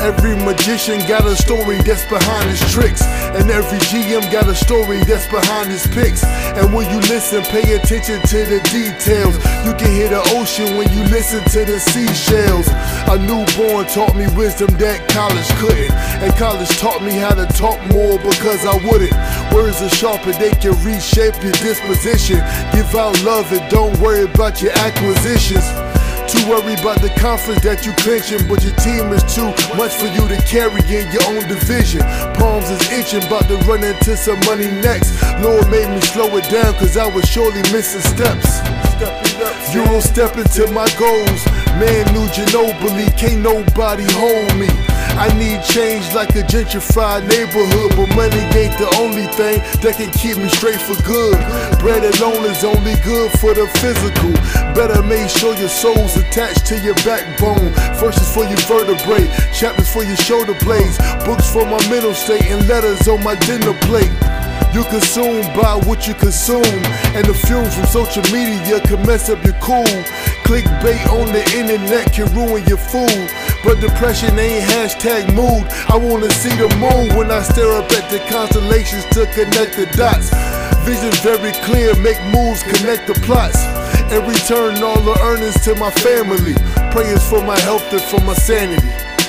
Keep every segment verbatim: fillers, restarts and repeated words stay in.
Every magician got a story that's behind his tricks, and every G M got a story that's behind his picks. And when you listen, pay attention to the details. You can hear the ocean when you listen to the seashells. A newborn taught me wisdom that college couldn't, and college taught me how to talk more because I wouldn't. Words are sharper, they can reshape your disposition. Give out love and don't worry about your acquisitions. Too worried about the conference that you clinching, but your team is too much for you to carry in your own division. Palms is itching, about to run into some money next. Lord made me slow it down, cause I was surely missing steps. You don't step into my goals, man, new Ginobili, can't nobody hold me. I need change like a gentrified neighborhood, but money ain't the only thing that can keep me straight for good. Bread alone is only good for the physical. Better make sure your soul's attached to your backbone. Verses for your vertebrae, chapters for your shoulder blades, books for my mental state, and letters on my dinner plate. You consume by what you consume, and the fumes from social media can mess up your cool. Clickbait on the internet can ruin your food, but depression ain't hashtag mood. I wanna see the moon when I stare up at the constellations to connect the dots. Vision very clear, make moves, connect the plots, and return all the earnings to my family. Prayers for my health and for my sanity.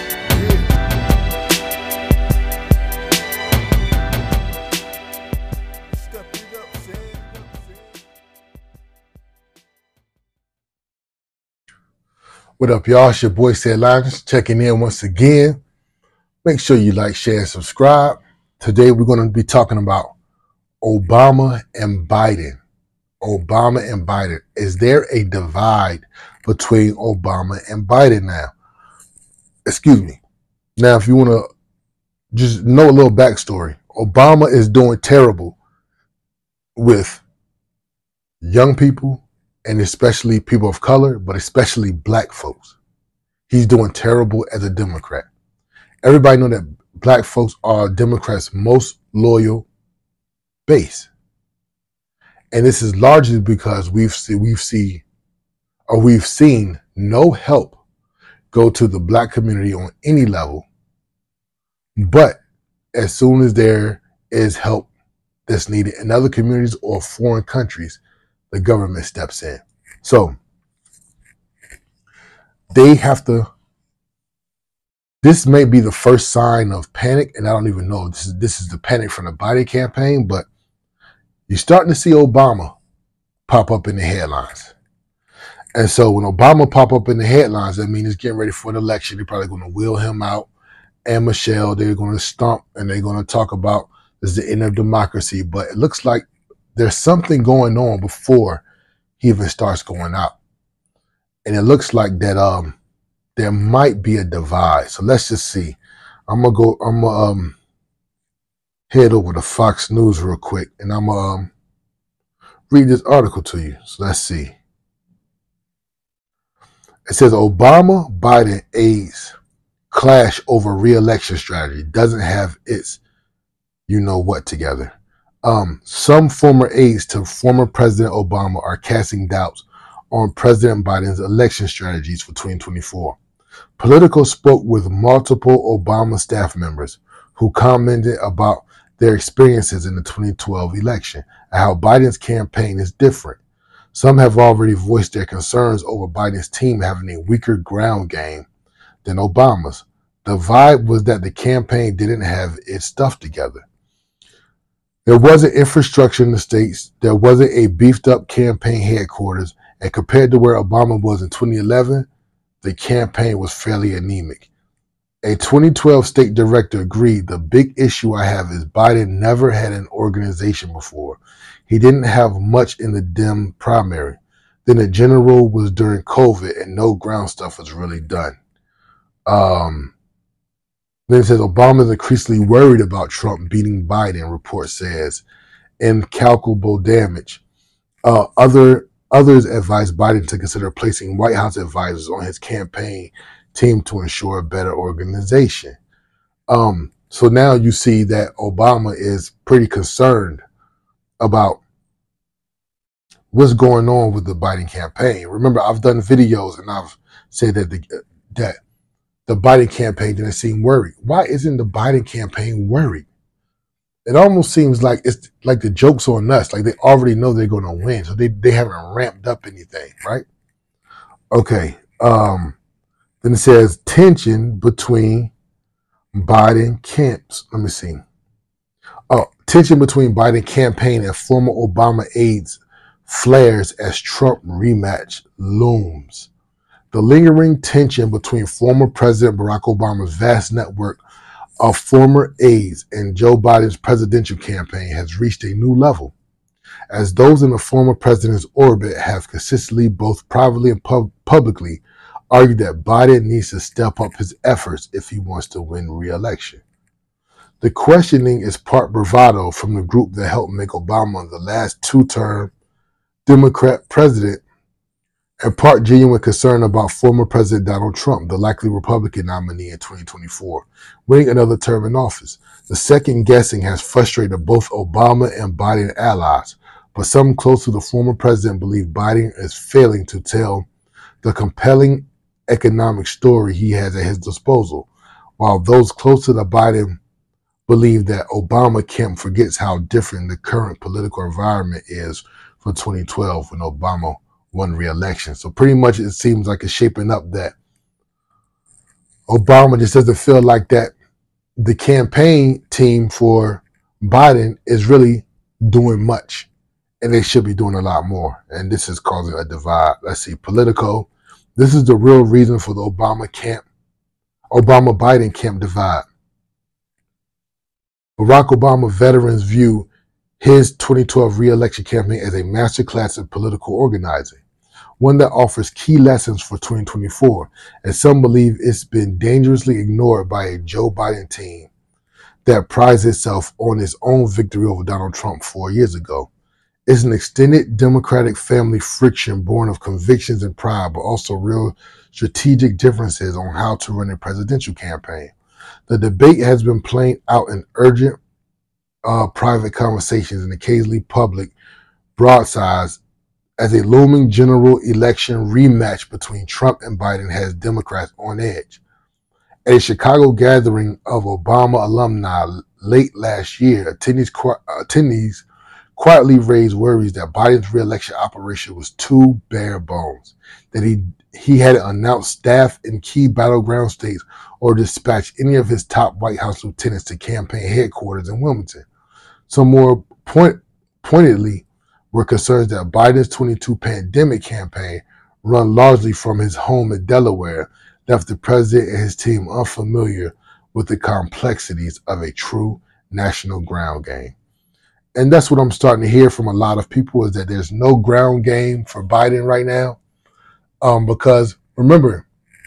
What up, y'all? It's your boy Said Linus checking in once again. Make sure you like, share, and subscribe. Today we're going to be talking about Obama and Biden. Obama and Biden. Is there a divide between Obama and Biden now? Excuse me. Now, if you want to just know a little backstory, Obama is doing terrible with young people, and especially people of color, but especially black folks. He's doing terrible as a Democrat. Everybody know that black folks are Democrats' most loyal base. And this is largely because we've see, we've see, or we've seen no help go to the black community on any level. But as soon as there is help that's needed in other communities or foreign countries, the government steps in. So they have to, this may be the first sign of panic, and I don't even know, this is, this is the panic from the Biden campaign, but you're starting to see Obama pop up in the headlines. And so when Obama pop up in the headlines, that means he's getting ready for an election. They're probably going to wheel him out, and Michelle, they're going to stomp, and they're going to talk about this is the end of democracy. But it looks like there's something going on before he even starts going out. And it looks like that um, there might be a divide. So let's just see. I'm going to go, I'm going to um, head over to Fox News real quick, and I'm going to um, read this article to you. So let's see. It says Obama, Biden aides clash over re-election strategy. Doesn't have its you know what together. Um, some former aides to former President Obama are casting doubts on President Biden's election strategies for twenty twenty-four. Politico spoke with multiple Obama staff members who commented about their experiences in the twenty twelve election and how Biden's campaign is different. Some have already voiced their concerns over Biden's team having a weaker ground game than Obama's. The vibe was that the campaign didn't have its stuff together. There wasn't infrastructure in the states. There wasn't a beefed up campaign headquarters. And compared to where Obama was in twenty eleven, the campaign was fairly anemic. A twenty twelve state director agreed, the big issue I have is Biden never had an organization before. He didn't have much in the Dem primary. Then the general was during COVID and no ground stuff was really done. Um, Then it says Obama is increasingly worried about Trump beating Biden, report says. Incalculable damage. Uh, other Others advised Biden to consider placing White House advisors on his campaign team to ensure better organization. Um, so now you see that Obama is pretty concerned about what's going on with the Biden campaign. Remember, I've done videos and I've said that the, that the Biden campaign didn't seem worried. Why isn't the Biden campaign worried? It almost seems like it's like the joke's on us. Like they already know they're going to win, so they, they haven't ramped up anything, right? Okay. Um, then it says tension between Biden camps. Let me see. Oh, tension between Biden campaign and former Obama aides flares as Trump rematch looms. The lingering tension between former President Barack Obama's vast network of former aides and Joe Biden's presidential campaign has reached a new level, as those in the former president's orbit have consistently, both privately and pub- publicly, argued that Biden needs to step up his efforts if he wants to win re-election. The questioning is part bravado from the group that helped make Obama the last two-term Democrat president, and part genuine concern about former President Donald Trump, the likely Republican nominee in twenty twenty-four, winning another term in office. The second guessing has frustrated both Obama and Biden allies, but some close to the former president believe Biden is failing to tell the compelling economic story he has at his disposal, while those close to the Biden believe that Obama camp forgets how different the current political environment is from twenty twelve when Obama won re-election. So pretty much it seems like it's shaping up that Obama just doesn't feel like that the campaign team for Biden is really doing much, and they should be doing a lot more. And this is causing a divide. Let's see, Politico. This is the real reason for the Obama camp, Obama-Biden camp divide. Barack Obama veterans view his twenty twelve re-election campaign as a masterclass in political organizing, one that offers key lessons for twenty twenty-four, and some believe it's been dangerously ignored by a Joe Biden team that prides itself on its own victory over Donald Trump four years ago. It's an extended Democratic family friction born of convictions and pride, but also real strategic differences on how to run a presidential campaign. The debate has been playing out in urgent uh, private conversations and occasionally public broadsides as a looming general election rematch between Trump and Biden has Democrats on edge. At a Chicago gathering of Obama alumni late last year, attendees, attendees quietly raised worries that Biden's re-election operation was too bare bones, that he he hadn't announced staff in key battleground states or dispatched any of his top White House lieutenants to campaign headquarters in Wilmington. Some more point, pointedly were concerns that Biden's twenty-two pandemic campaign, run largely from his home in Delaware, left the president and his team unfamiliar with the complexities of a true national ground game. And that's what I'm starting to hear from a lot of people, is that there's no ground game for Biden right now. Um, because remember,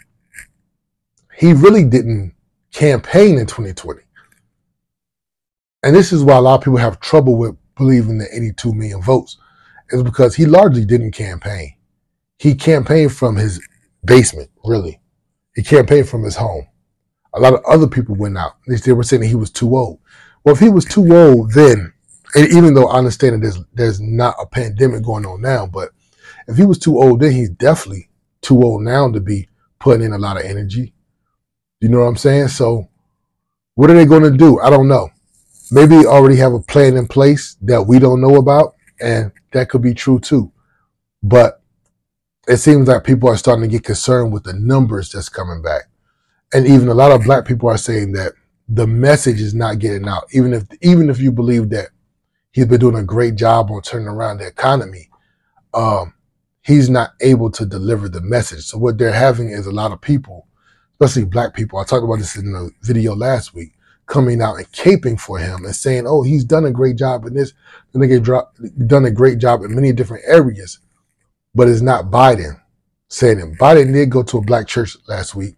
he really didn't campaign in twenty twenty. And this is why a lot of people have trouble with believing the eighty-two million votes, is because he largely didn't campaign. He campaigned from his basement, really. He campaigned from his home. A lot of other people went out. They were saying that he was too old. Well, if he was too old then, and even though I understand that there's, there's not a pandemic going on now, but if he was too old then, he's definitely too old now to be putting in a lot of energy. You know what I'm saying? So what are they going to do? I don't know. Maybe they already have a plan in place that we don't know about, and that could be true too. But it seems like people are starting to get concerned with the numbers that's coming back. And even a lot of black people are saying that the message is not getting out. Even if even if you believe that he's been doing a great job on turning around the economy, um, he's not able to deliver the message. So what they're having is a lot of people, especially black people, I talked about this in the video last week, coming out and caping for him and saying, oh, he's done a great job in this, done a great job in many different areas, but it's not Biden saying it. Biden did go to a black church last week,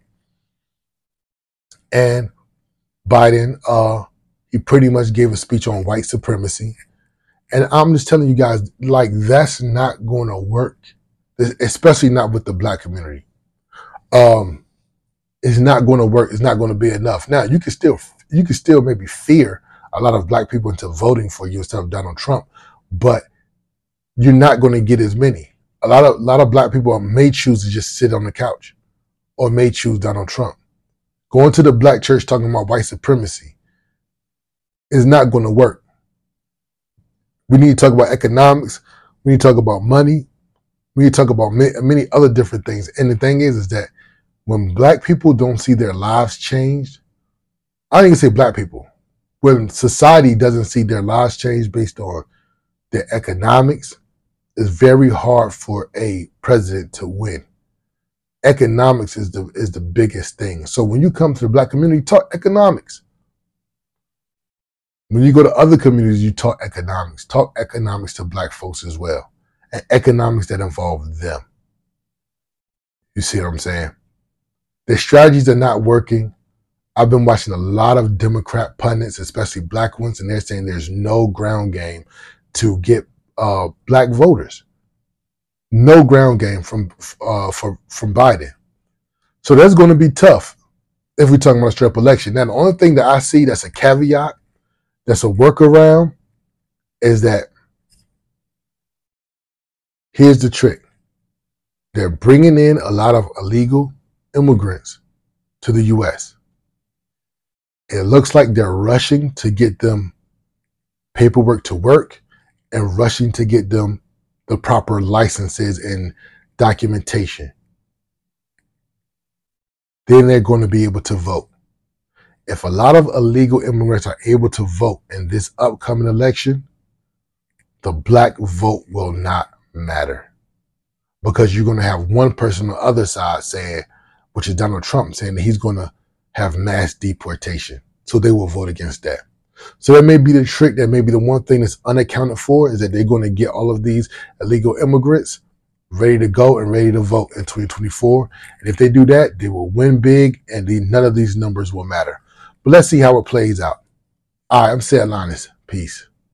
and Biden, uh, he pretty much gave a speech on white supremacy. And I'm just telling you guys, like, that's not going to work, especially not with the black community. Um, it's not going to work. It's not going to be enough. Now, you can still, you can still maybe fear a lot of black people into voting for you instead of Donald Trump, but you're not going to get as many. A lot of, a lot of black people may choose to just sit on the couch, or may choose Donald Trump. Going to the black church talking about white supremacy is not going to work. We need to talk about economics. We need to talk about money. We need to talk about many other different things. And the thing is, is that when black people don't see their lives changed, I don't even say black people, when society doesn't see their lives changed based on their economics, it's very hard for a president to win. Economics is the is the biggest thing. So when you come to the black community, talk economics. When you go to other communities, you talk economics. Talk economics to black folks as well. And economics that involve them. You see what I'm saying? The strategies are not working. I've been watching a lot of Democrat pundits, especially black ones, and they're saying there's no ground game to get uh, black voters. No ground game from uh, for, from Biden. So that's going to be tough if we're talking about a straight up election. Now, the only thing that I see that's a caveat, that's a workaround, is that here's the trick. They're bringing in a lot of illegal immigrants to the U S. It looks like they're rushing to get them paperwork to work and rushing to get them the proper licenses and documentation. Then they're going to be able to vote. If a lot of illegal immigrants are able to vote in this upcoming election, the black vote will not matter. Because you're going to have one person on the other side saying, which is Donald Trump, saying that he's going to have mass deportation. So they will vote against that. So that may be the trick. That may be the one thing that's unaccounted for, is that they're going to get all of these illegal immigrants ready to go and ready to vote in twenty twenty-four. And if they do that, they will win big, and the, none of these numbers will matter. But let's see how it plays out. All right, I'm Seth Linus. Peace.